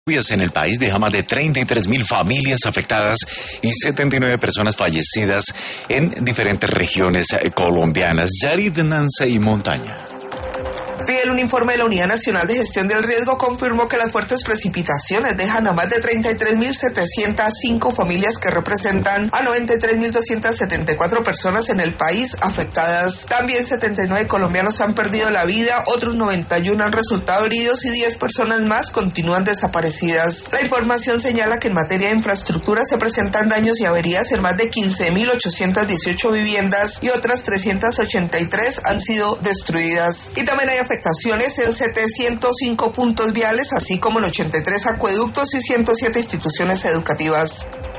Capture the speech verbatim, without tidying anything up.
Lluvias en el país deja más de treinta y tres mil familias afectadas y setenta y nueve personas fallecidas en diferentes regiones colombianas. Yarid, Nancy y Montaña. Fiel, un informe de la Unidad Nacional de Gestión del Riesgo confirmó que las fuertes precipitaciones dejan a más de treinta y tres mil setecientas cinco familias que representan a noventa y tres mil doscientas setenta y cuatro personas en el país afectadas. También setenta y nueve colombianos han perdido la vida, otros noventa y uno han resultado heridos y diez personas más continúan desaparecidas. La información señala que en materia de infraestructura se presentan daños y averías en más de quince mil ochocientas dieciocho viviendas y otras trescientas ochenta y tres han sido destruidas. Y también hay afectaciones en setecientos cinco puntos viales, así como en ochenta y tres acueductos y ciento siete instituciones educativas.